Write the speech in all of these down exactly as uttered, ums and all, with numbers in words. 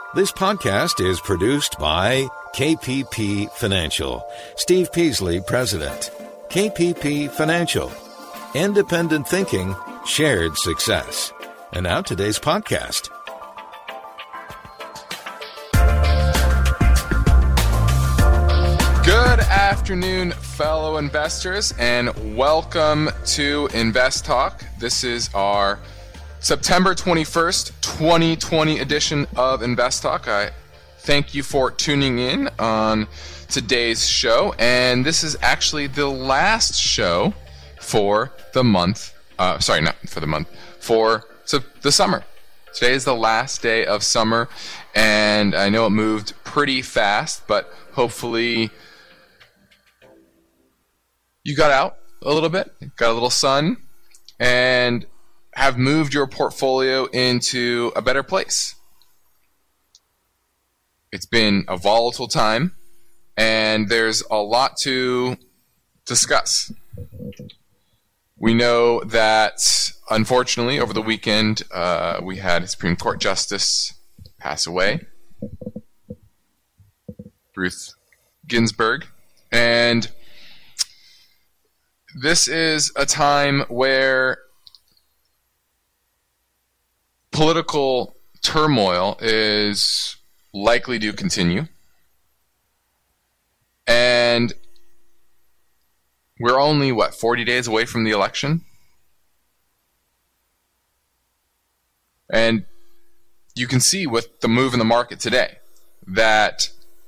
This podcast is produced by K P P Financial. Steve Peasley, President. K P P Financial. Independent thinking, shared success. And now today's podcast. Good afternoon, fellow investors, and welcome to Invest Talk. This is our September twenty-first, twenty twenty edition of Invest Talk. I thank you for tuning in on today's show, and this is actually the last show for the month. Uh, sorry, not for the month, for so the summer. Today is the last day of summer, and I know it moved pretty fast, but hopefully you got out a little bit, got a little sun, and have moved your portfolio into a better place. It's been a volatile time, and there's a lot to discuss. We know that, unfortunately, over the weekend, uh, we had a Supreme Court Justice pass away, Ruth Ginsburg, and this is a time where political turmoil is likely to continue, and we're only, what, forty days away from the election? And you can see with the move in the market today that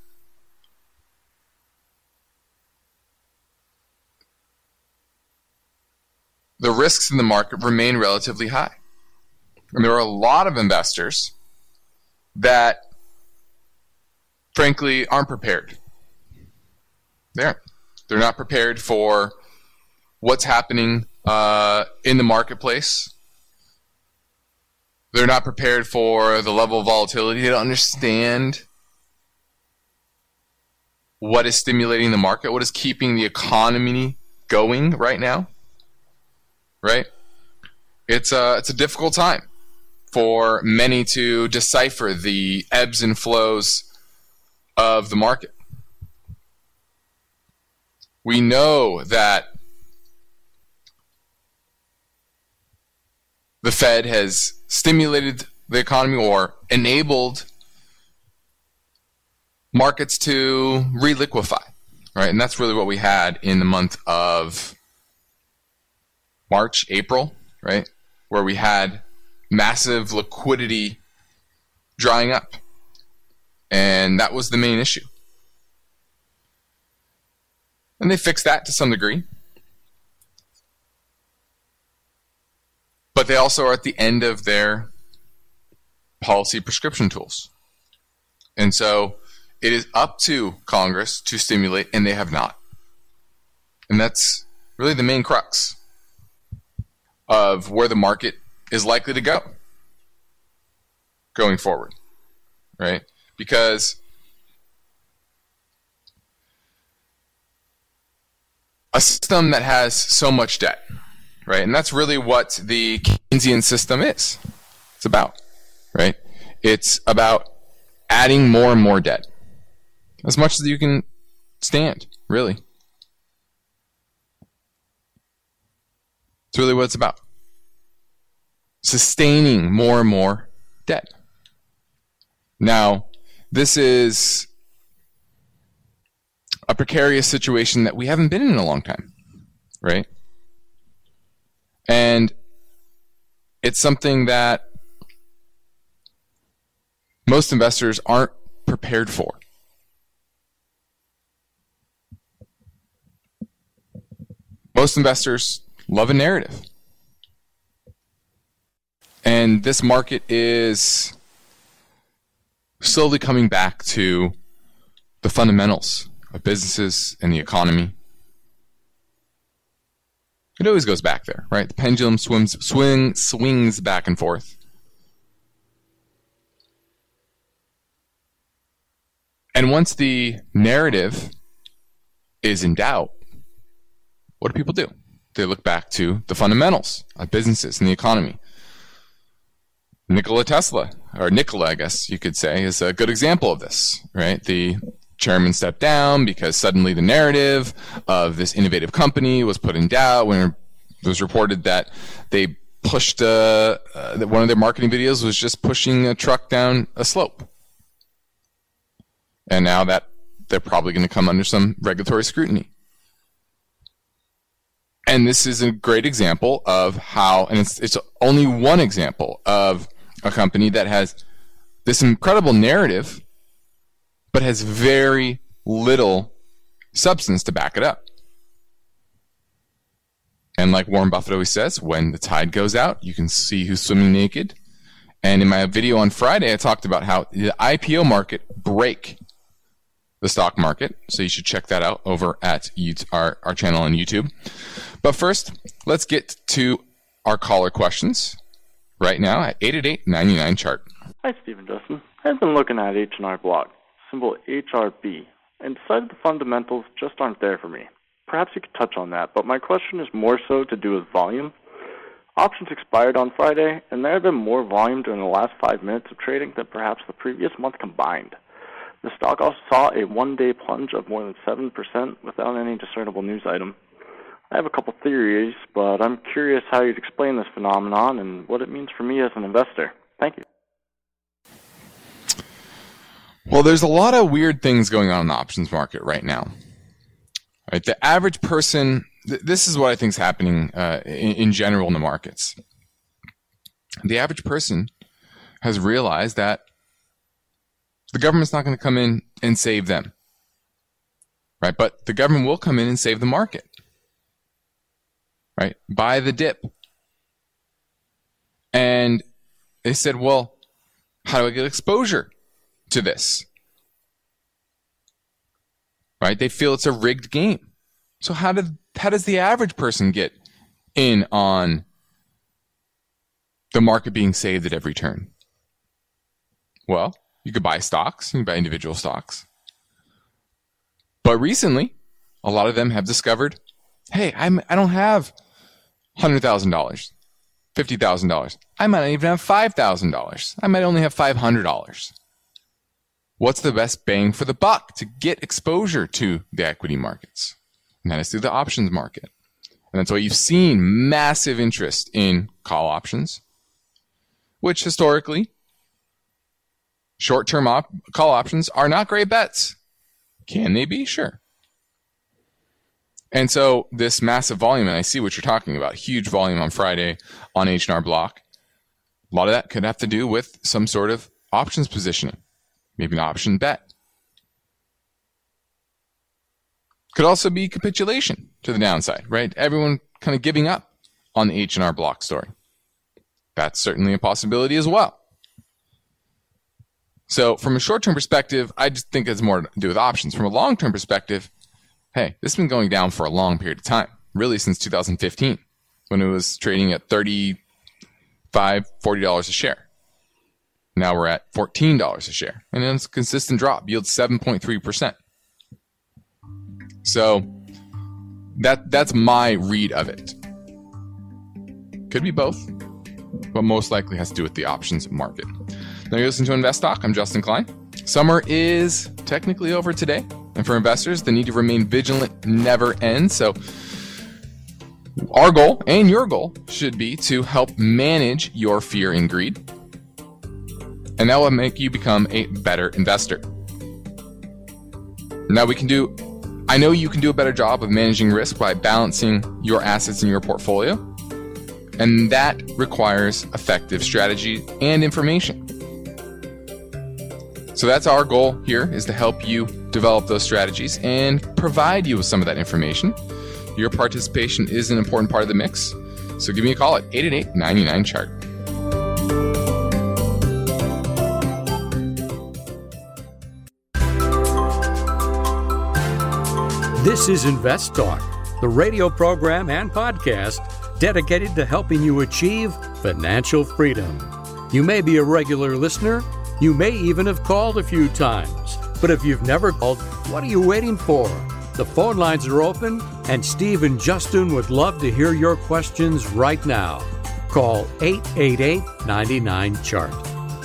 the risks in the market remain relatively high. And there are a lot of investors that, frankly, aren't prepared. They aren't. They're not prepared for what's happening uh, in the marketplace. They're not prepared for the level of volatility. They don't understand what is stimulating the market, what is keeping the economy going right now. Right? It's a, it's a difficult time for many to decipher the ebbs and flows of the market. We know that the Fed has stimulated the economy or enabled markets to reliquefy, right? And that's really what we had in the month of March, April, right? Where we had massive liquidity drying up. And that was the main issue. And they fixed that to some degree. But they also are at the end of their policy prescription tools. And so it is up to Congress to stimulate, and they have not. And that's really the main crux of where the market is likely to go going forward, right? Because a system that has so much debt, right? And that's really what the Keynesian system is. It's about, right? It's about adding more and more debt, as much as you can stand, really. It's really what it's about. Sustaining more and more debt. Now, this is a precarious situation that we haven't been in in a long time, right? And it's something that most investors aren't prepared for. Most investors love a narrative. And this market is slowly coming back to the fundamentals of businesses and the economy. It always goes back there, right? The pendulum swims, swing, swings back and forth. And once the narrative is in doubt, what do people do? They look back to the fundamentals of businesses and the economy. Nikola Tesla, or Nikola, I guess you could say, is a good example of this, right? The chairman stepped down because suddenly the narrative of this innovative company was put in doubt when it was reported that they pushed, uh, uh, that one of their marketing videos was just pushing a truck down a slope. And now that they're probably going to come under some regulatory scrutiny. And this is a great example of how, and it's, it's only one example of a company that has this incredible narrative, but has very little substance to back it up. And like Warren Buffett always says, when the tide goes out, you can see who's swimming naked. And in my video on Friday, I talked about how the I P O market break the stock market. So you should check that out over at YouTube, our, our channel on YouTube. But first, let's get to our caller questions right now at eight eight eight, nine nine, chart. Hi, Stephen Justin. I've been looking at H and R Block, symbol H R B, and decided the fundamentals just aren't there for me. Perhaps you could touch on that, but my question is more so to do with volume. Options expired on Friday, and there have been more volume during the last five minutes of trading than perhaps the previous month combined. The stock also saw a one-day plunge of more than seven percent without any discernible news item. I have a couple theories, but I'm curious how you'd explain this phenomenon and what it means for me as an investor. Thank you. Well, there's a lot of weird things going on in the options market right now. Right, the average person, th- this is what I think is happening uh, in, in general in the markets. The average person has realized that the government's not going to come in and save them. Right, but the government will come in and save the market. Right? Buy the dip. And they said, well, how do I get exposure to this? Right? They feel it's a rigged game. So how did how does the average person get in on the market being saved at every turn? Well, you could buy stocks, you can buy individual stocks. But recently, a lot of them have discovered, hey, I'm I don't have one hundred thousand dollars, fifty thousand dollars. I might not even have five thousand dollars. I might only have five hundred dollars. What's the best bang for the buck to get exposure to the equity markets? And that is through the options market. And that's why you've seen massive interest in call options, which historically, short-term op- call options are not great bets. Can they be? Sure. And so this massive volume, and I see what you're talking about, huge volume on Friday on H and R Block. A lot of that could have to do with some sort of options positioning, maybe an option bet. Could also be capitulation to the downside, right? Everyone kind of giving up on the H and R Block story. That's certainly a possibility as well. So from a short-term perspective, I just think it's more to do with options. From a long-term perspective, hey, this has been going down for a long period of time, really since two thousand fifteen, when it was trading at thirty-five dollars, forty dollars a share. Now we're at fourteen dollars a share, and it's a consistent drop, yields seven point three percent. So that that's my read of it. Could be both, but most likely has to do with the options market. Now you listen to Invest Talk. I'm Justin Klein. Summer is technically over today. And for investors, the need to remain vigilant never ends. So our goal and your goal should be to help manage your fear and greed. And that will make you become a better investor. Now we can do, I know you can do a better job of managing risk by balancing your assets in your portfolio. And that requires effective strategy and information. So that's our goal here, is to help you develop those strategies and provide you with some of that information. Your participation is an important part of the mix. So give me a call at eight eight eight, nine nine, chart. This is Invest Talk, the radio program and podcast dedicated to helping you achieve financial freedom. You may be a regular listener. You may even have called a few times. But if you've never called, what are you waiting for? The phone lines are open, and Steve and Justin would love to hear your questions right now. Call eight eight eight, nine nine, C H A R T.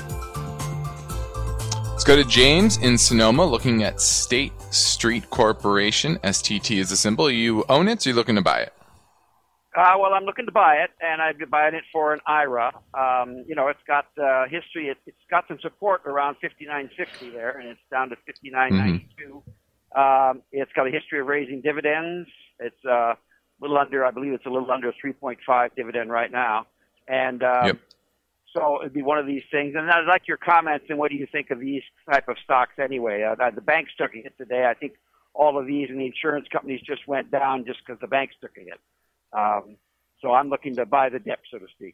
Let's go to James in Sonoma looking at State Street Corporation. S T T is the symbol. You own it, so you're looking to buy it? Uh, well, I'm looking to buy it, and I'd be buying it for an I R A. Um, you know, it's got uh, history. It, it's got some support around fifty-nine sixty there, and it's down to fifty-nine ninety-two. Mm-hmm. Um, it's got a history of raising dividends. It's uh, a little under, I believe it's a little under three point five dividend right now. And um, yep. so it'd be one of these things. And I'd like your comments, and what do you think of these type of stocks anyway? Uh, the banks took a hit today. I think all of these and the insurance companies just went down just because the banks took a hit. Um, so I'm looking to buy the dip, so to speak.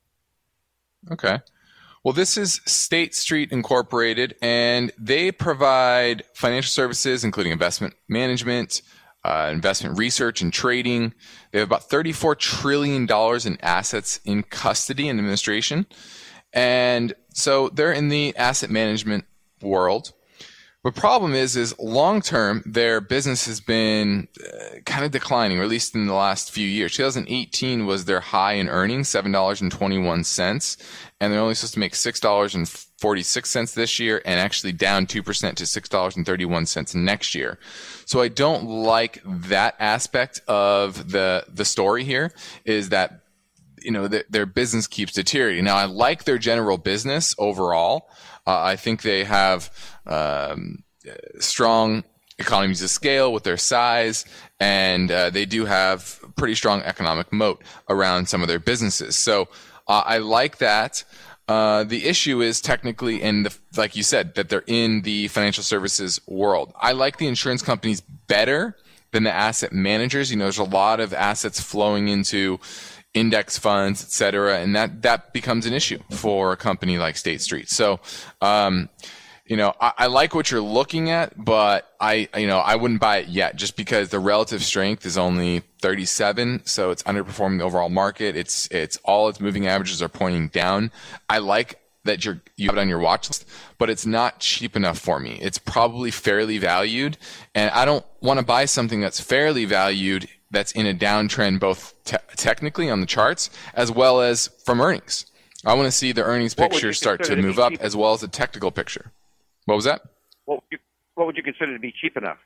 Okay. Well, this is State Street Incorporated, and they provide financial services, including investment management, uh, investment research and trading. They have about thirty-four trillion dollars in assets in custody and administration. And so they're in the asset management world. The problem is, is long-term, their business has been uh, kind of declining, or at least in the last few years. twenty eighteen was their high in earnings, seven dollars and twenty-one cents, and they're only supposed to make six dollars and forty-six cents this year, and actually down two percent to six dollars and thirty-one cents next year. So I don't like that aspect of the the story here, is that, you know, the, their business keeps deteriorating. Now, I like their general business overall. Uh, I think they have um, strong economies of scale with their size, and uh, they do have pretty strong economic moat around some of their businesses. So uh, I like that. Uh, the issue is technically, in the, like you said, that they're in the financial services world. I like the insurance companies better than the asset managers. You know, there's a lot of assets flowing into index funds, et cetera, and that, that becomes an issue for a company like State Street. So, um, you know, I, I like what you're looking at, but I, you know, I wouldn't buy it yet, just because the relative strength is only thirty-seven, so it's underperforming the overall market. It's, it's all its moving averages are pointing down. I like that you're, you have it on your watch list, but it's not cheap enough for me. It's probably fairly valued, and I don't want to buy something that's fairly valued that's in a downtrend, both te- technically on the charts as well as from earnings. I want to see the earnings picture start to move up, as well as the technical picture. What was that? What would you, what would you consider to be cheap enough?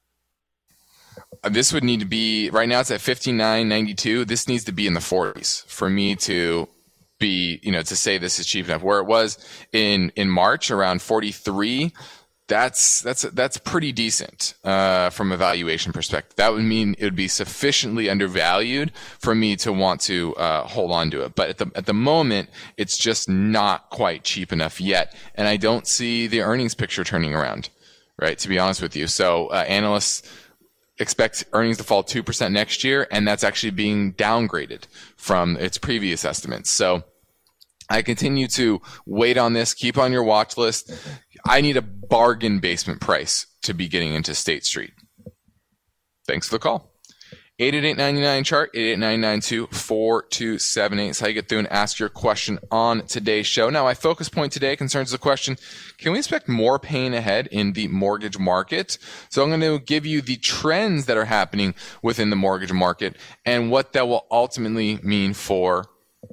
Uh, this would need to be, right now it's at fifty-nine ninety-two. This needs to be in the forties for me to be, you know, to say this is cheap enough. Where it was in, in March around forty-three, That's that's that's pretty decent uh, from a valuation perspective. That would mean it would be sufficiently undervalued for me to want to uh, hold on to it. But at the at the moment, it's just not quite cheap enough yet, and I don't see the earnings picture turning around. Right, to be honest with you, so uh, analysts expect earnings to fall two percent next year, and that's actually being downgraded from its previous estimates. So I continue to wait on this. Keep on your watch list. I need a bargain basement price to be getting into State Street. Thanks for the call. eight eight eight, nine nine, C H A R T, eight eight nine, nine two, four two seven eight. That's how you get through and ask your question on today's show. Now, my focus point today concerns the question, can we expect more pain ahead in the mortgage market? So I'm going to give you the trends that are happening within the mortgage market and what that will ultimately mean for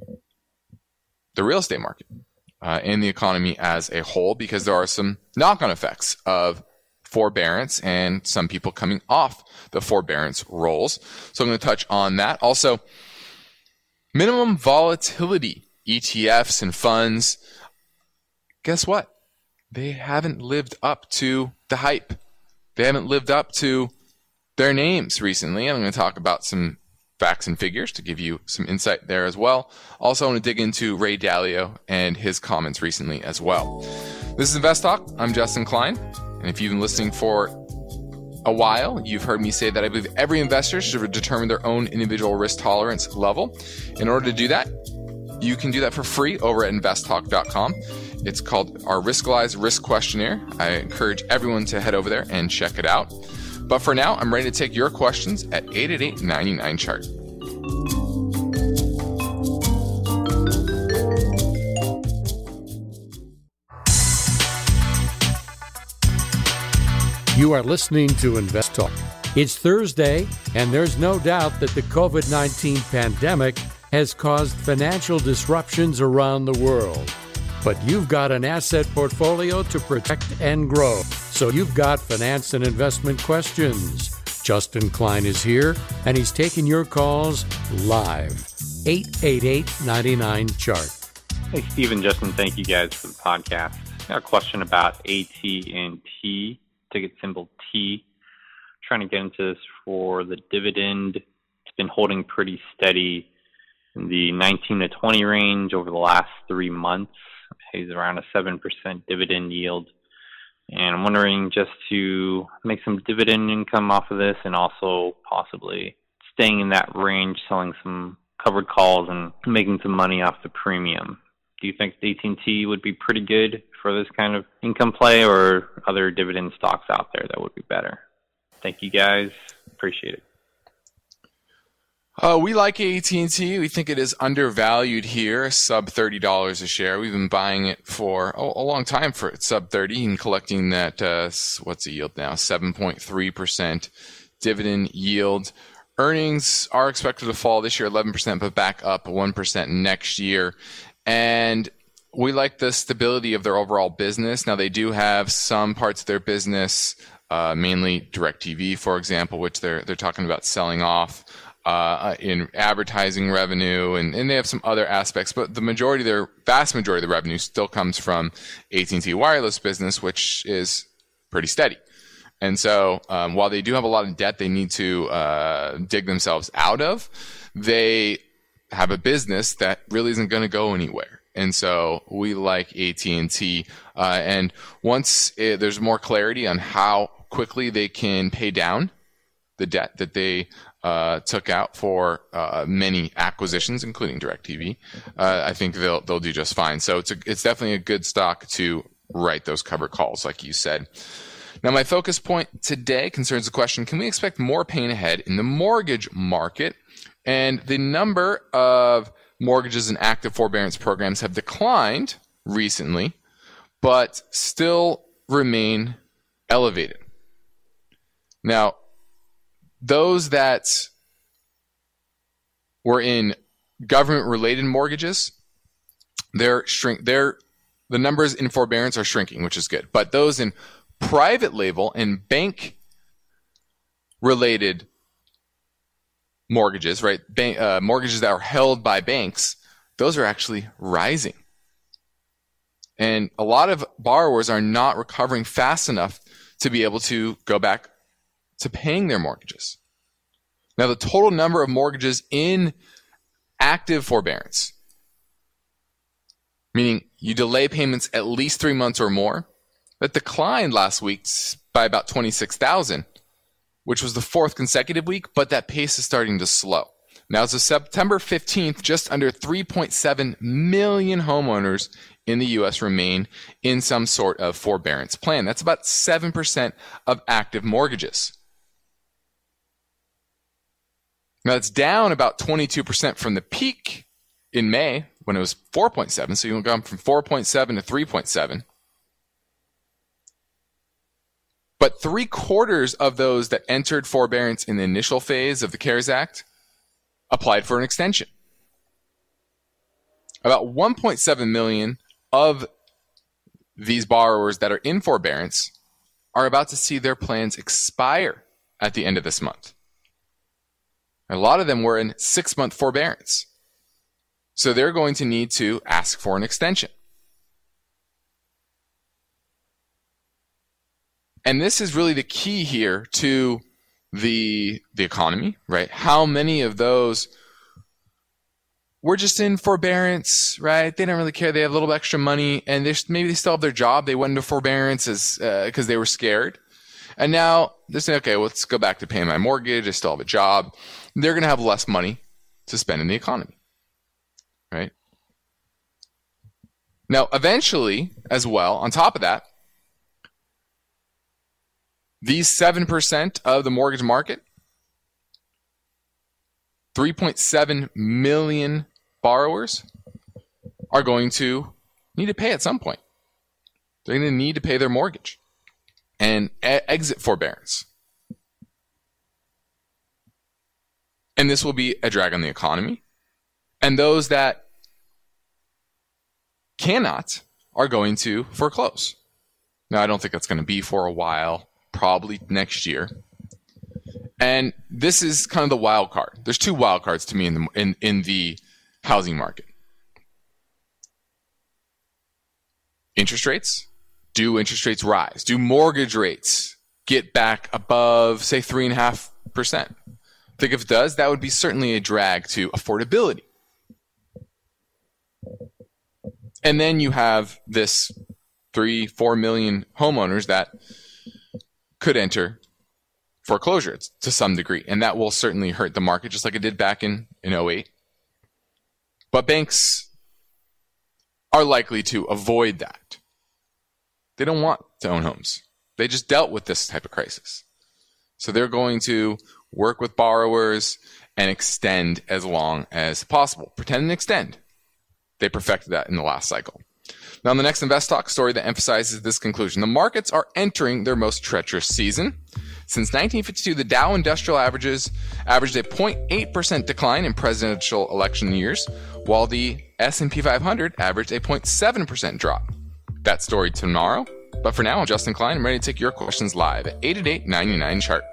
the real estate market uh, and the economy as a whole, because there are some knock-on effects of forbearance and some people coming off the forbearance rolls. So I'm going to touch on that. Also, minimum volatility E T Fs and funds. Guess what? They haven't lived up to the hype. They haven't lived up to their names recently. I'm going to talk about some facts and figures to give you some insight there as well. Also, I want to dig into Ray Dalio and his comments recently as well. This is Invest Talk. I'm Justin Klein. And if you've been listening for a while, you've heard me say that I believe every investor should determine their own individual risk tolerance level. In order to do that, you can do that for free over at invest talk dot com. It's called our Riskalyze Risk Questionnaire. I encourage everyone to head over there and check it out. But for now, I'm ready to take your questions at eight eight eight, nine nine, C H A R T. You are listening to Invest Talk. It's Thursday, and there's no doubt that the covid nineteen pandemic has caused financial disruptions around the world. But you've got an asset portfolio to protect and grow. So you've got finance and investment questions. Justin Klein is here, and he's taking your calls live. eight eight eight, nine nine, C H A R T. Hey, Steve and Justin, thank you guys for the podcast. I got a question about A T and T, ticket symbol T. Trying to get into this for the dividend. It's been holding pretty steady in the nineteen to twenty range over the last three months. It pays around a seven percent dividend yield. And I'm wondering just to make some dividend income off of this and also possibly staying in that range, selling some covered calls and making some money off the premium. Do you think A T and T would be pretty good for this kind of income play, or other dividend stocks out there that would be better? Thank you, guys. Appreciate it. Uh, we like A T and T. We think it is undervalued here, sub thirty dollars a share. We've been buying it for a, a long time for it, sub thirty, and collecting that, uh, what's the yield now? seven point three percent dividend yield. Earnings are expected to fall this year eleven percent, but back up one percent next year. And we like the stability of their overall business. Now, they do have some parts of their business, uh, mainly DirecTV, for example, which they're they're talking about selling off. Uh, in advertising revenue, and, and they have some other aspects, but the majority, their vast majority of the revenue still comes from A T and T wireless business, which is pretty steady. And so um, while they do have a lot of debt they need to uh, dig themselves out of, they have a business that really isn't going to go anywhere. And so we like A T and T. Uh, and once it, there's more clarity on how quickly they can pay down the debt that they Uh, took out for uh, many acquisitions, including DirecTV, uh, I think they'll they'll do just fine. So it's a, it's definitely a good stock to write those covered calls, like you said. Now, my focus point today concerns the question: can we expect more pain ahead in the mortgage market? And the number of mortgages and active forbearance programs have declined recently, but still remain elevated. Now, those that were in government-related mortgages, they're shrink. They're the numbers in forbearance are shrinking, which is good. But those in private label and bank-related mortgages, right? Bank, uh, mortgages that are held by banks, those are actually rising. And a lot of borrowers are not recovering fast enough to be able to go back to paying their mortgages. Now, the total number of mortgages in active forbearance, meaning you delay payments at least three months or more, that declined last week by about twenty-six thousand, which was the fourth consecutive week, but that pace is starting to slow. Now, as of September fifteenth, just under three point seven million homeowners in the U S remain in some sort of forbearance plan. That's about seven percent of active mortgages. Now, it's down about twenty-two percent from the peak in May when it was four point seven. So you've gone from four point seven to three point seven. But three quarters of those that entered forbearance in the initial phase of the CARES Act applied for an extension. About one point seven million of these borrowers that are in forbearance are about to see their plans expire at the end of this month. A lot of them were in six-month forbearance. So they're going to need to ask for an extension. And this is really the key here to the, the economy, right? How many of those were just in forbearance, right? They don't really care. They have a little extra money, and they maybe they still have their job. They went into forbearance as because uh, they were scared. And now they're saying, okay, well, let's go back to paying my mortgage. I still have a job. They're going to have less money to spend in the economy, right? Now, eventually, as well, on top of that, these seven percent of the mortgage market, three point seven million borrowers, are going to need to pay at some point. They're going to need to pay their mortgage and e- exit forbearance. And this will be a drag on the economy, And those that cannot are going to foreclose. Now, I don't think that's going to be for a while, probably next year. And this is kind of the wild card. There's two wild cards to me in the in, in the housing market. Interest rates. Do interest rates rise? Do mortgage rates get back above, say, three point five percent? I think if it does, that would be certainly a drag to affordability. And then you have this three, four million homeowners that could enter foreclosure to some degree. And that will certainly hurt the market, just like it did back in, in oh eight. But banks are likely to avoid that. They don't want to own homes. They just dealt with this type of crisis. So they're going to work with borrowers and extend as long as possible. Pretend and extend. They perfected that in the last cycle. Now, in the next Invest Talk story that emphasizes this conclusion, the markets are entering their most treacherous season. Since nineteen fifty-two, the Dow Industrial Averages averaged a zero point eight percent decline in presidential election years, while the S and P five hundred averaged a zero point seven percent drop. That story tomorrow. But for now, I'm Justin Klein. I'm ready to take your questions live at eight eight eight, nine nine, chart.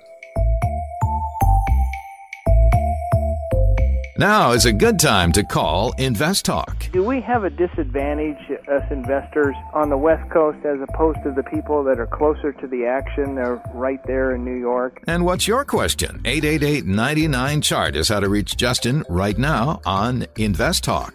Now is a good time to call Invest Talk. Do we have a disadvantage, us investors, on the West Coast as opposed to the people that are closer to the action? They're right there in New York. And what's your question? eight eight eight, nine nine, chart is how to reach Justin right now on Invest Talk.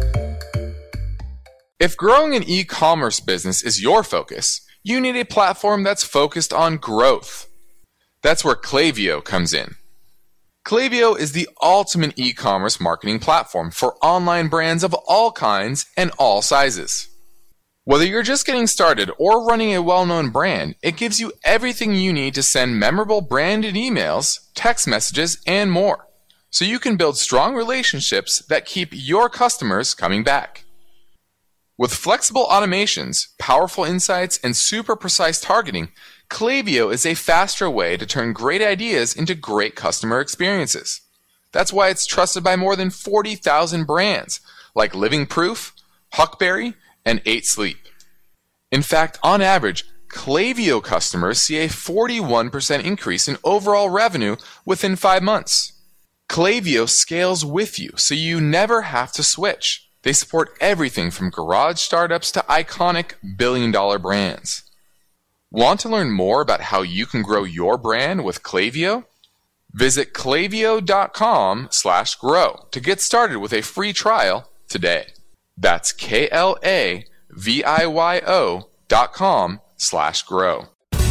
If growing an e-commerce business is your focus, you need a platform that's focused on growth. That's where Klaviyo comes in. Klaviyo is the ultimate e-commerce marketing platform for online brands of all kinds and all sizes. Whether you're just getting started or running a well-known brand, it gives you everything you need to send memorable branded emails, text messages, and more, so you can build strong relationships that keep your customers coming back. With flexible automations, powerful insights, and super precise targeting, Klaviyo is a faster way to turn great ideas into great customer experiences. That's why it's trusted by more than forty thousand brands like Living Proof, Huckberry, and eight sleep. In fact, on average, Klaviyo customers see a forty-one percent increase in overall revenue within five months. Klaviyo scales with you, so you never have to switch. They support everything from garage startups to iconic billion-dollar brands. Want to learn more about how you can grow your brand with Klaviyo? Visit klaviyo.com slash grow to get started with a free trial today. That's K-L-A-V-I-Y-O dot com slash grow.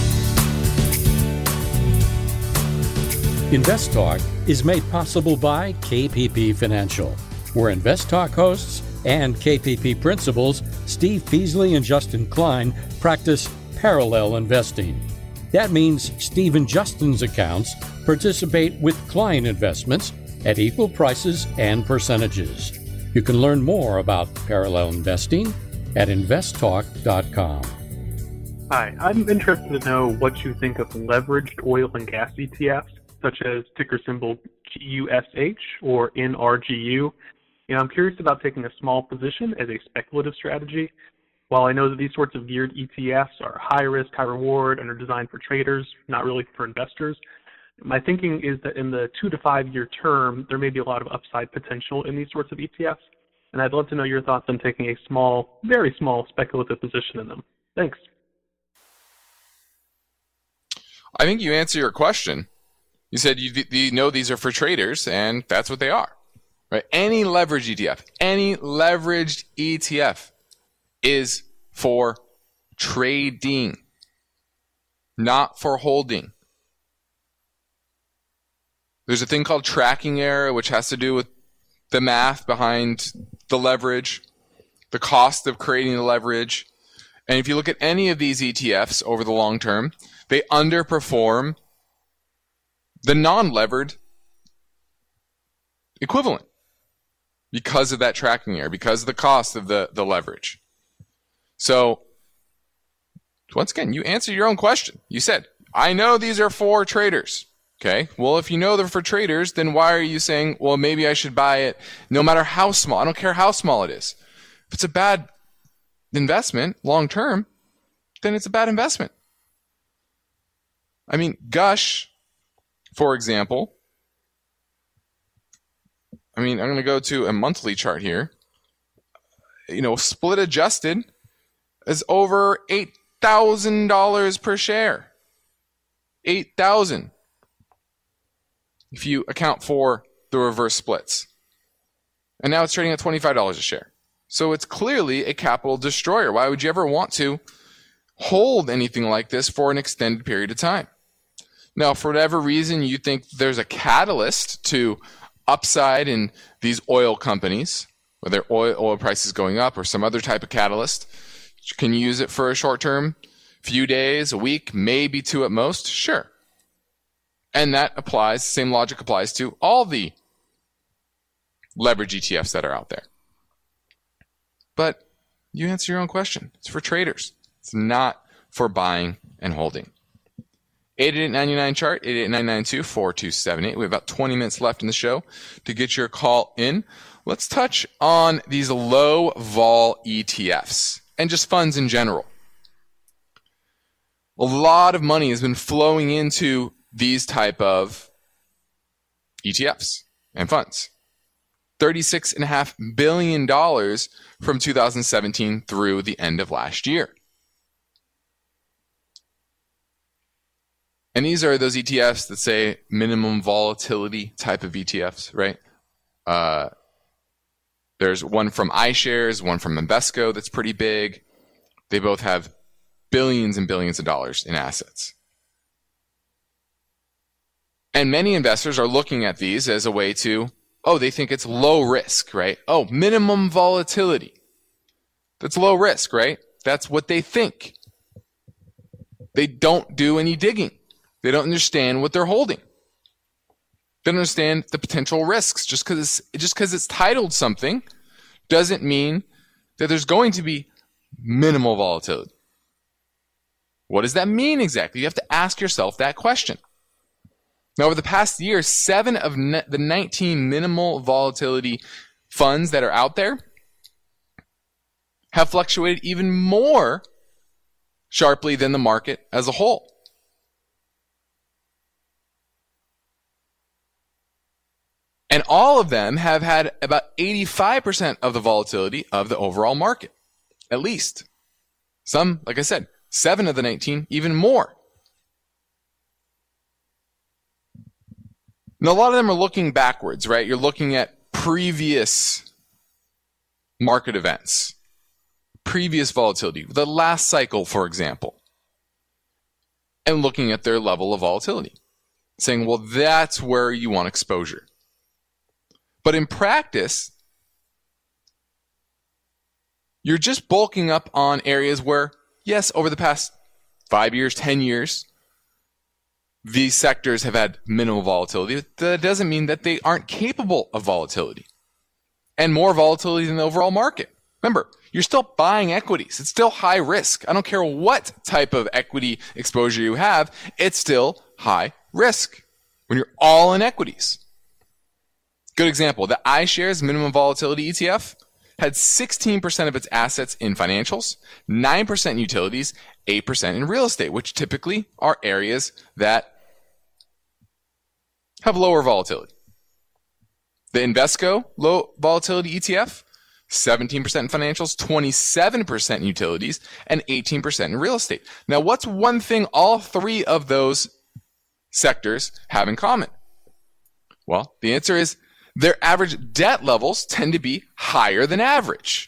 Invest Talk is made possible by K P P Financial, where Invest Talk hosts and K P P principals Steve Peasley and Justin Klein practice parallel investing. That means Steve and Justin's accounts participate with client investments at equal prices and percentages. You can learn more about parallel investing at invest talk dot com. Hi, I'm interested to know what you think of leveraged oil and gas E T Fs, such as ticker symbol G U S H or N R G U. You know, I'm curious about taking a small position as a speculative strategy. While I know that these sorts of geared E T Fs are high risk, high reward, and are designed for traders, not really for investors, my thinking is that in the two to five year term, there may be a lot of upside potential in these sorts of E T Fs. And I'd love to know your thoughts on taking a small, very small speculative position in them. Thanks. I think you answer your question. You said you, you know these are for traders, and that's what they are. Right? Any leveraged E T F, any leveraged E T F is for trading, not for holding. There's a thing called tracking error, which has to do with the math behind the leverage, the cost of creating the leverage. And if you look at any of these E T Fs over the long term, they underperform the non-levered equivalent because of that tracking error, because of the cost of the, the leverage. So, once again, you answered your own question. You said, I know these are for traders. Okay, well, if you know they're for traders, then why are you saying, well, maybe I should buy it no matter how small? I don't care how small it is. If it's a bad investment long term, then it's a bad investment. I mean, Gush, for example, I mean, I'm going to go to a monthly chart here. You know, split adjusted is over eight thousand dollars per share. eight thousand dollars if you account for the reverse splits. And now it's trading at twenty-five dollars a share. So it's clearly a capital destroyer. Why would you ever want to hold anything like this for an extended period of time? Now, for whatever reason you think there's a catalyst to upside in these oil companies, whether oil, oil prices going up or some other type of catalyst, can you use it for a short term, few days, a week, maybe two at most? Sure. And that applies, the same logic applies to all the leverage E T Fs that are out there. But you answer your own question. It's for traders. It's not for buying and holding. eight eight eight nine nine chart, eight eight eight nine nine two four two seven eight. We have about twenty minutes left in the show to get your call in. Let's touch on these low vol E T Fs and just funds in general. A lot of money has been flowing into these type of E T Fs and funds. thirty-six point five billion dollars from two thousand seventeen through the end of last year. And these are those E T Fs that say minimum volatility type of E T Fs, right? Uh, there's one from iShares, one from Invesco that's pretty big. They both have billions and billions of dollars in assets. And many investors are looking at these as a way to, oh, they think it's low risk, right? Oh, minimum volatility. That's low risk, right? That's what they think. They don't do any digging. They don't understand what they're holding. They don't understand the potential risks. Just because it's, just because it's titled something doesn't mean that there's going to be minimal volatility. What does that mean exactly? You have to ask yourself that question. Now, over the past year, seven of ne- the nineteen minimal volatility funds that are out there have fluctuated even more sharply than the market as a whole. And all of them have had about eighty-five percent of the volatility of the overall market, at least. Some, like I said, seven of the nineteen, even more. Now, a lot of them are looking backwards, right? You're looking at previous market events, previous volatility, the last cycle, for example, and looking at their level of volatility, saying, well, that's where you want exposure. But in practice, you're just bulking up on areas where, yes, over the past five years, ten years, these sectors have had minimal volatility. That doesn't mean that they aren't capable of volatility and more volatility than the overall market. Remember, you're still buying equities. It's still high risk. I don't care what type of equity exposure you have. It's still high risk when you're all in equities. Good example, the iShares minimum volatility E T F had sixteen percent of its assets in financials, nine percent in utilities, eight percent in real estate, which typically are areas that have lower volatility. The Invesco low volatility E T F, seventeen percent in financials, twenty-seven percent in utilities, and eighteen percent in real estate. Now, what's one thing all three of those sectors have in common? Well, the answer is their average debt levels tend to be higher than average.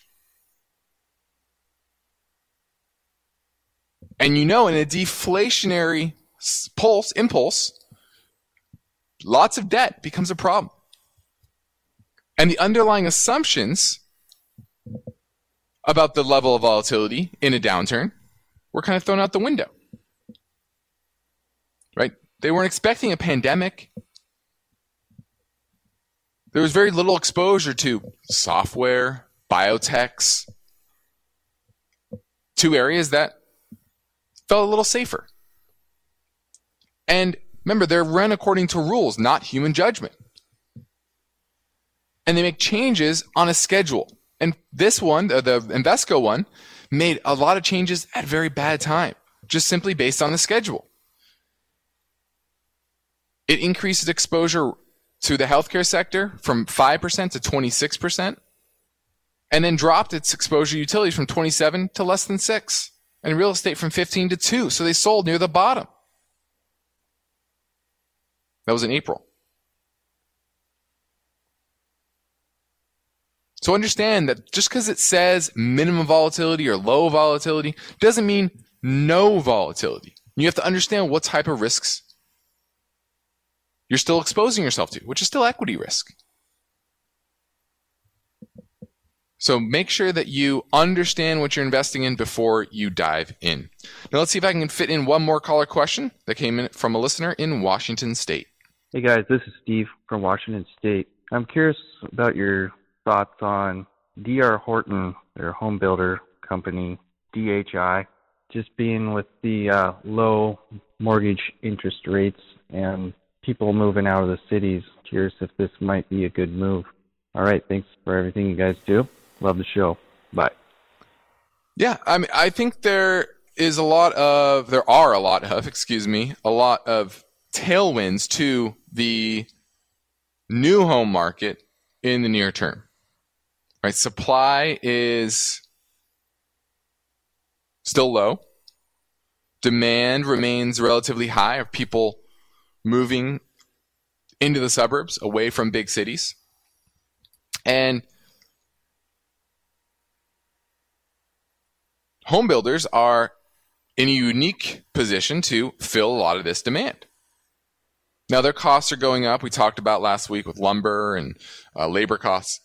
And you know, in a deflationary pulse, impulse, lots of debt becomes a problem. And the underlying assumptions about the level of volatility in a downturn were kind of thrown out the window. Right? They weren't expecting a pandemic. There was very little exposure to software, biotechs, two areas that felt a little safer. And Remember, they're run according to rules, not human judgment. And they make changes on a schedule. And this one, the Invesco one, made a lot of changes at a very bad time, just simply based on the schedule. It increases exposure to the healthcare sector from five percent to twenty-six percent, and then dropped its exposure to utilities from twenty-seven to less than six, and real estate from fifteen to two. So they sold near the bottom. That was in April. So understand that just because it says minimum volatility or low volatility doesn't mean no volatility. You have to understand what type of risks you're still exposing yourself to, which is still equity risk. So make sure that you understand what you're investing in before you dive in. Now let's see if I can fit in one more caller question that came in from a listener in Washington State. Hey guys, this is Steve from Washington State. I'm curious about your thoughts on D R Horton, their home builder company, D H I, just being with the uh, low mortgage interest rates and people moving out of the cities. Curious if this might be a good move. All right, thanks for everything you guys do. Love the show. Bye. Yeah, I mean, I think there is a lot of, there are a lot of, excuse me, a lot of tailwinds to the new home market in the near term. Right, supply is still low. Demand remains relatively high of people moving into the suburbs, away from big cities. And home builders are in a unique position to fill a lot of this demand. Now, their costs are going up. We talked about last week with lumber and uh, labor costs.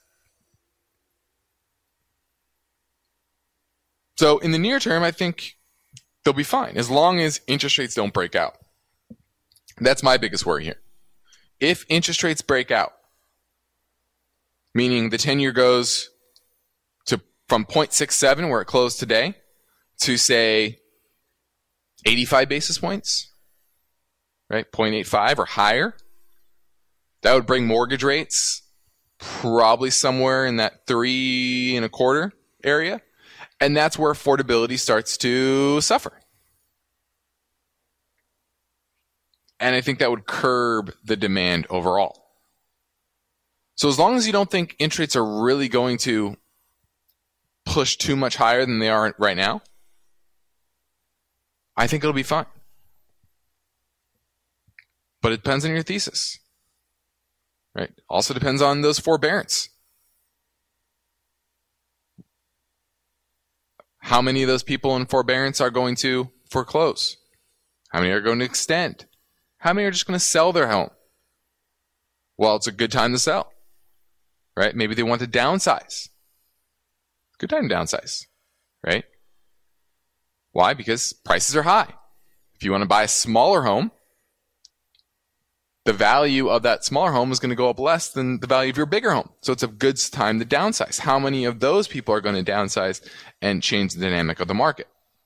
So in the near term, I think they'll be fine as long as interest rates don't break out. That's my biggest worry here. If interest rates break out, meaning the ten-year goes to from zero point six seven, where it closed today, to say eighty-five basis points, right, zero point eight five or higher, that would bring mortgage rates probably somewhere in that three and a quarter area. And that's where affordability starts to suffer. And I think that would curb the demand overall. So as long as you don't think interest rates are really going to push too much higher than they are right now, I think it'll be fine. But it depends on your thesis. Right? Also depends on those forbearance. How many of those people in forbearance are going to foreclose? How many are going to extend? How many are just going to sell their home? Well, it's a good time to sell, right? Maybe they want to downsize. Good time to downsize, right? Why? Because prices are high. If you want to buy a smaller home, the value of that smaller home is going to go up less than the value of your bigger home. So it's a good time to downsize. How many of those people are going to downsize and change the dynamic of the market?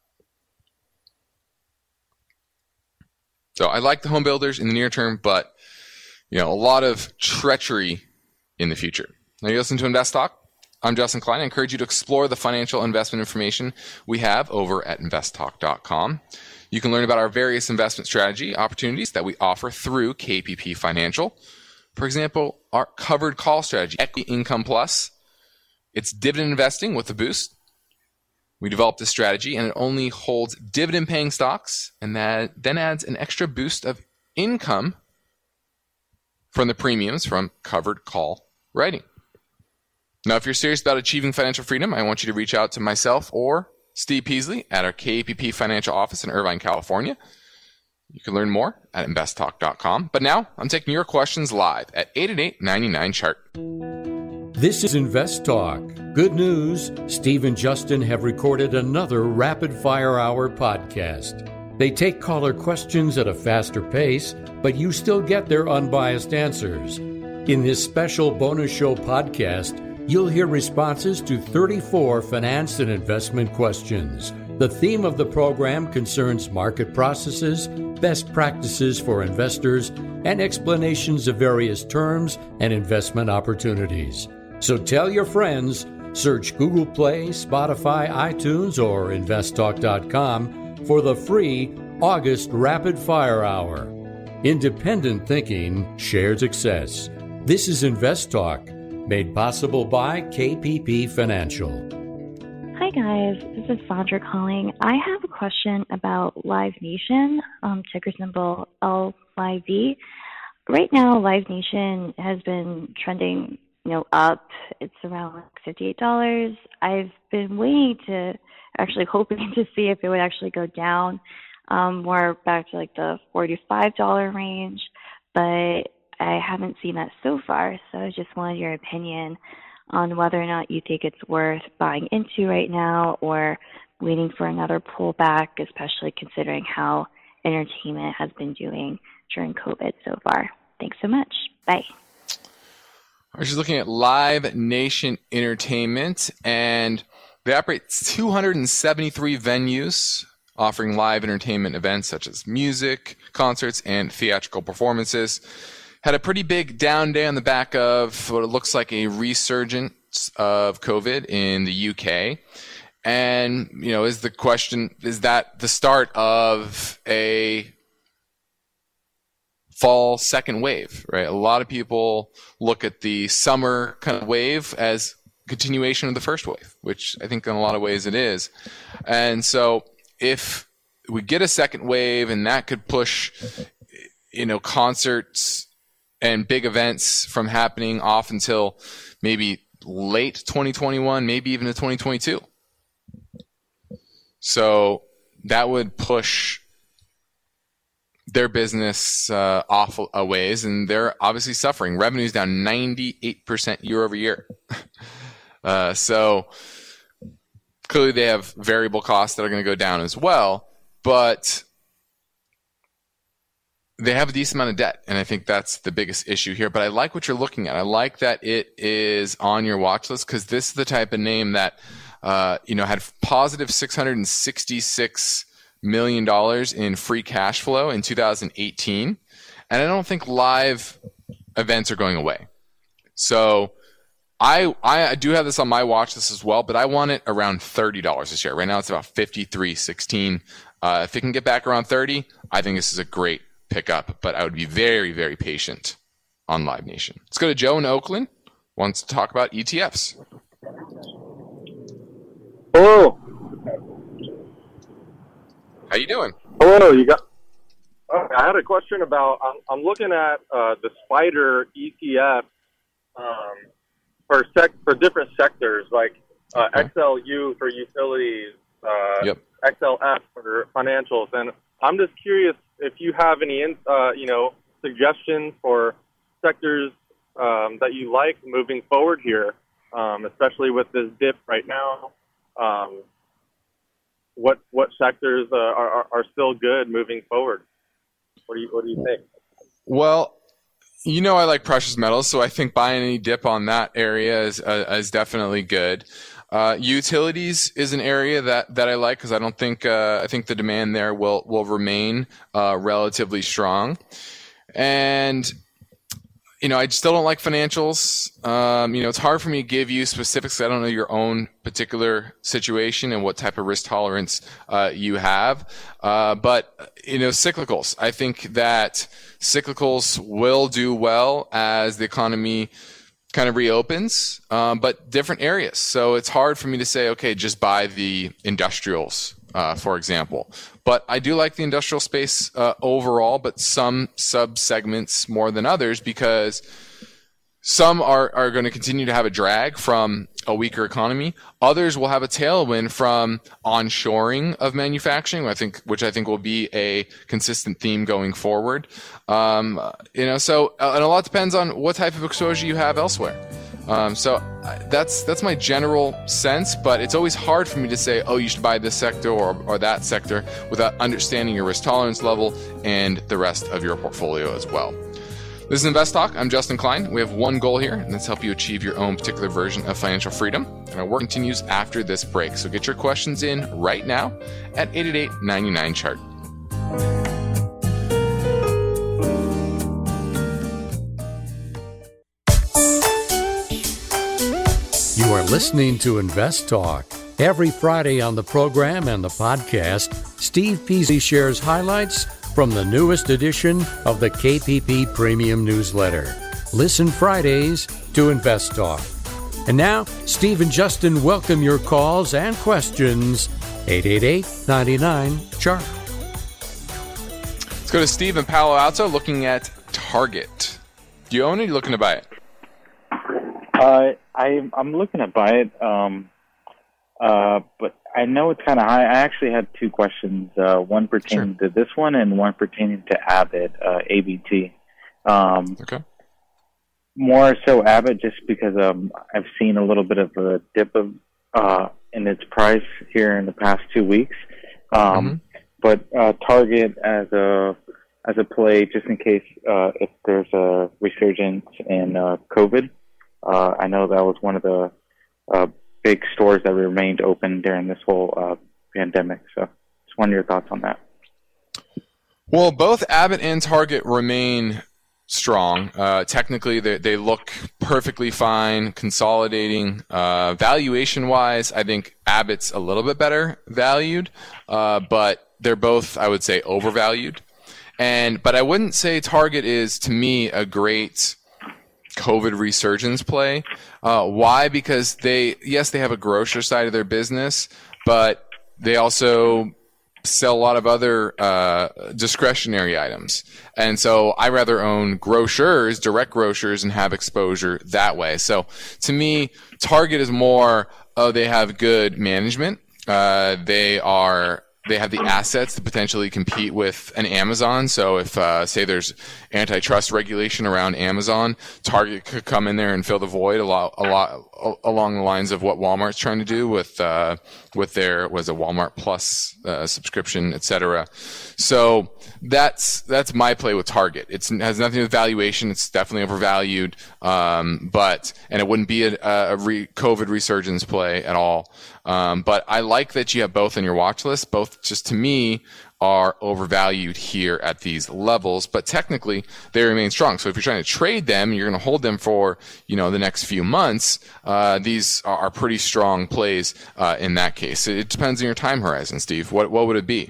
So I like the home builders in the near term, but you know, a lot of treachery in the future. Now you listen to Invest Talk. I'm Justin Klein. I encourage you to explore the financial investment information we have over at invest talk dot com. You can learn about our various investment strategy opportunities that we offer through K P P Financial. For example, our covered call strategy, Equity Income Plus. It's dividend investing with a boost. We developed this strategy, and it only holds dividend-paying stocks, and that then adds an extra boost of income from the premiums from covered call writing. Now, if you're serious about achieving financial freedom, I want you to reach out to myself or Steve Peasley at our K P P Financial office in Irvine, California. You can learn more at invest talk dot com. But now, I'm taking your questions live at eight eight eight, nine nine, C H A R T. This is Invest Talk. Good news, Steve and Justin have recorded another Rapid Fire Hour podcast. They take caller questions at a faster pace, but you still get their unbiased answers. In this special bonus show podcast, you'll hear responses to thirty-four finance and investment questions. The theme of the program concerns market processes, best practices for investors, and explanations of various terms and investment opportunities. So tell your friends, search Google Play, Spotify, iTunes, or invest talk dot com for the free August Rapid Fire Hour. Independent thinking, shared success. This is Invest Talk, made possible by K P P Financial. Hi guys, this is Sandra calling. I have a question about Live Nation, um, ticker symbol L Y V. Right now, Live Nation has been trending, you know, up. It's around like fifty-eight dollars. I've been waiting to, actually hoping to see if it would actually go down um, more back to like the forty-five dollars range, but I haven't seen that so far. So I just wanted your opinion on whether or not you think it's worth buying into right now or waiting for another pullback, especially considering how entertainment has been doing during COVID so far. Thanks so much. Bye. I was just looking at Live Nation Entertainment, and they operate two hundred seventy-three venues offering live entertainment events such as music, concerts, and theatrical performances. Had a pretty big down day on the back of what it looks like a resurgence of COVID in the U K. And, you know, is the question, is that the start of a fall second wave, right? A lot of people look at the summer kind of wave as continuation of the first wave, which I think in a lot of ways it is. And so if we get a second wave and that could push, you know, concerts and big events from happening off until maybe late twenty twenty-one, maybe even to twenty twenty-two. So that would push their business uh, off a ways, and they're obviously suffering. Revenue's down ninety-eight percent year over year. uh, so clearly they have variable costs that are going to go down as well, but they have a decent amount of debt, and I think that's the biggest issue here. But I like what you're looking at. I like that it is on your watch list, because this is the type of name that uh, you know had positive six hundred sixty-six million dollars in free cash flow in two thousand eighteen, and I don't think live events are going away. So I I do have this on my watch list as well, but I want it around thirty dollars this year. Right now it's about fifty-three sixteen. Uh, if it can get back around thirty, I think this is a great pick up, but I would be very, very patient on Live Nation. Let's go to Joe in Oakland. Wants to talk about E T Fs. Hello. How you doing? Hello. You got? Okay, I had a question about. I'm, I'm looking at uh, the Spider E T F um, for sec for different sectors, like uh, okay. X L U for utilities, uh, yep. X L F for financials, and I'm just curious if you have any, uh, you know, suggestions for sectors um, that you like moving forward here, um, especially with this dip right now. Um, what what sectors uh, are are still good moving forward? What do you what do you think? Well, you know, I like precious metals, so I think buying any dip on that area is uh, is definitely good. Uh, utilities is an area that, that I like, because I don't think uh, I think the demand there will will remain uh, relatively strong, and you know I still don't like financials. Um, you know it's hard for me to give you specifics. I don't know your own particular situation and what type of risk tolerance uh, you have, uh, but you know cyclicals. I think that cyclicals will do well as the economy kind of reopens, um, but different areas. So it's hard for me to say, okay, just buy the industrials, uh, for example. But I do like the industrial space uh, overall, but some sub-segments more than others, because some are, are going to continue to have a drag from a weaker economy. Others will have a tailwind from onshoring of manufacturing, I think, which I think will be a consistent theme going forward. Um, you know, so and a lot depends on what type of exposure you have elsewhere. Um, so that's that's my general sense, but it's always hard for me to say, oh, you should buy this sector or, or that sector without understanding your risk tolerance level and the rest of your portfolio as well. This is Invest Talk. I'm Justin Klein. We have one goal here, and that's help you achieve your own particular version of financial freedom. And our work continues after this break. So get your questions in right now at eight eight eight, nine nine, C H A R T. You are listening to Invest Talk. Every Friday on the program and the podcast, Steve Peasley shares highlights from the newest edition of the K P P Premium Newsletter. Listen Fridays to Invest Talk. And now, Steve and Justin welcome your calls and questions. eight eight eight, nine nine, C H A R T. Let's go to Steve in Palo Alto looking at Target. Do you own it or are you looking to buy it? Uh, I, I'm looking to buy it, um, uh, but I know it's kind of high. I actually had two questions, uh, one pertaining sure. to this one and one pertaining to Abbott, uh, A B T. Um, okay. More so Abbott just because um, I've seen a little bit of a dip of, uh, in its price here in the past two weeks. Um, mm-hmm. But uh, Target as a as a play, just in case uh, if there's a resurgence in uh, COVID. Uh, I know that was one of the uh, big stores that remained open during this whole uh, pandemic. So just wonder your thoughts on that. Well, both Abbott and Target remain strong. Uh, technically, they, they look perfectly fine, consolidating. Uh, valuation-wise, I think Abbott's a little bit better valued, uh, but they're both, I would say, overvalued. And but I wouldn't say Target is, to me, a great COVID resurgence play. Uh, why? Because they, yes, they have a grocer side of their business, but they also sell a lot of other uh, discretionary items. And so I rather own grocers, direct grocers, and have exposure that way. So to me, Target is more, oh, they have good management. Uh, they are They have the assets to potentially compete with an Amazon. So if, uh, say, there's antitrust regulation around Amazon, Target could come in there and fill the void a lot, a lot along the lines of what Walmart's trying to do with uh, with their was a Walmart Plus uh, subscription, et cetera. So that's that's my play with Target. It's, it has nothing to do with valuation. It's definitely overvalued, um, but and it wouldn't be a, a re- COVID resurgence play at all. Um, but I like that you have both on your watch list. Both, just to me, are overvalued here at these levels, but technically they remain strong. So if you're trying to trade them, you're going to hold them for, you know, the next few months. Uh, these are, are pretty strong plays uh, in that case. It depends on your time horizon, Steve. What what would it be?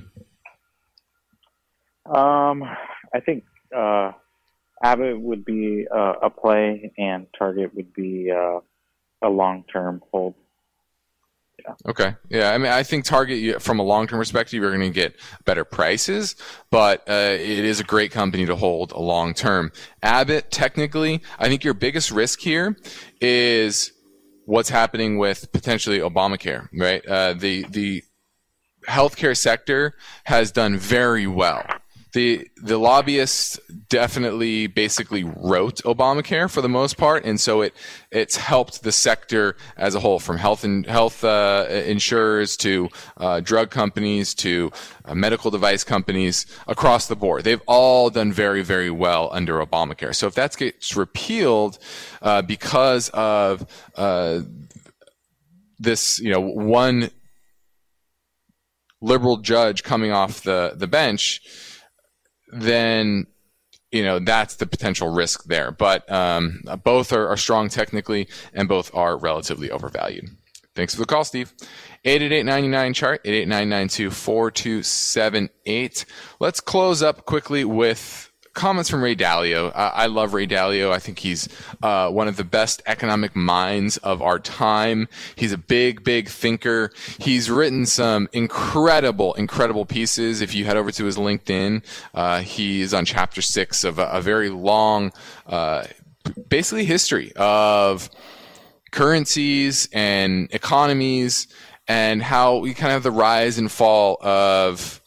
Um, I think uh, Abbott would be uh, a play, and Target would be uh, a long-term hold. Yeah. Okay. Yeah. I mean, I think Target, from a long-term perspective, you're going to get better prices, but uh, it is a great company to hold a long-term. Abbott, technically, I think your biggest risk here is what's happening with potentially Obamacare, right? Uh, the the healthcare sector has done very well. The the lobbyists definitely basically wrote Obamacare for the most part, and so it it's helped the sector as a whole, from health and health uh, insurers to uh, drug companies to uh, medical device companies across the board. They've all done very, very well under Obamacare. So if that gets repealed uh, because of uh, this, you know, one liberal judge coming off the the bench, then, you know, that's the potential risk there. But um, both are, are strong technically, and both are relatively overvalued. Thanks for the call, Steve. eight eight eight, nine nine, C H A R T, eight eight nine nine two, four two seven eight. Let's close up quickly with comments from Ray Dalio. Uh, I love Ray Dalio. I think he's uh, one of the best economic minds of our time. He's a big, big thinker. He's written some incredible, incredible pieces. If you head over to his LinkedIn, uh, he's on chapter six of a, a very long, uh, basically history of currencies and economies and how we kind of have the rise and fall of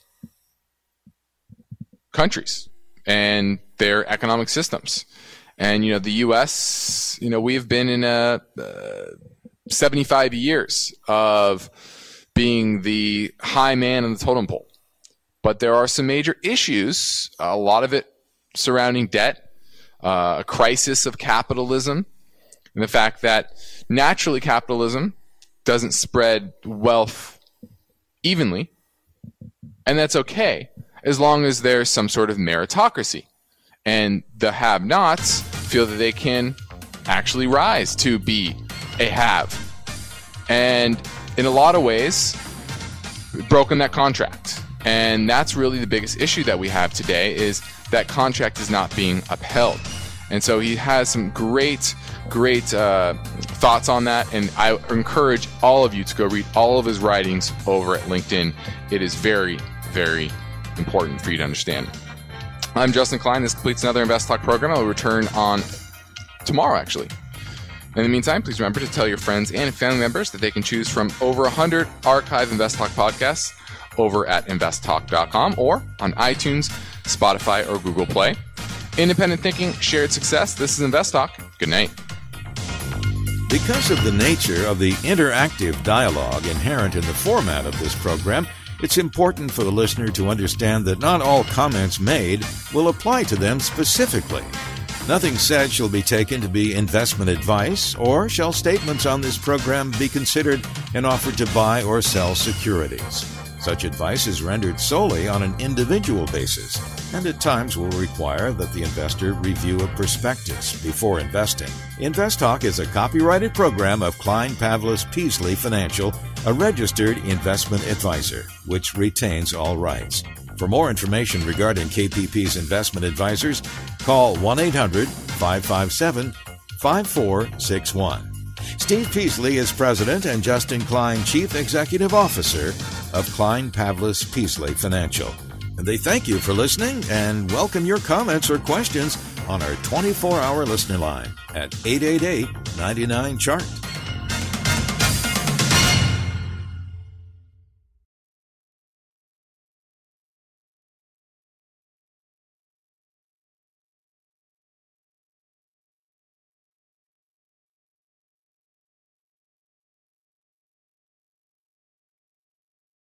countries and their economic systems. And, you know, the U S, you know, we've been in a uh, seventy-five years of being the high man on the totem pole. But there are some major issues, a lot of it surrounding debt, uh, a crisis of capitalism, and the fact that naturally capitalism doesn't spread wealth evenly, and that's okay as long as there's some sort of meritocracy. And the have-nots feel that they can actually rise to be a have. And in a lot of ways, broken that contract. And that's really the biggest issue that we have today, is that contract is not being upheld. And so he has some great, great uh, thoughts on that. And I encourage all of you to go read all of his writings over at LinkedIn. It is very, very important for you to understand. I'm Justin Klein. This completes another Invest Talk program. I'll return on tomorrow, actually. In the meantime, please remember to tell your friends and family members that they can choose from over one hundred archive Invest Talk podcasts over at invest talk dot com or on iTunes, Spotify, or Google Play. Independent thinking, shared success. This is Invest Talk. Good night. Because of the nature of the interactive dialogue inherent in the format of this program, it's important for the listener to understand that not all comments made will apply to them specifically. Nothing said shall be taken to be investment advice, or shall statements on this program be considered an offer to buy or sell securities. Such advice is rendered solely on an individual basis, and at times will require that the investor review a prospectus before investing. Invest Talk is a copyrighted program of Klein Pavlis Peasley Financial, a registered investment advisor, which retains all rights. For more information regarding K P P's investment advisors, call one eight hundred five five seven five four six one. Steve Peasley is president and Justin Klein chief executive officer of Klein Pavlis Peasley Financial. And they thank you for listening and welcome your comments or questions on our twenty-four hour listener line at eight eight eight, nine nine, C H A R T.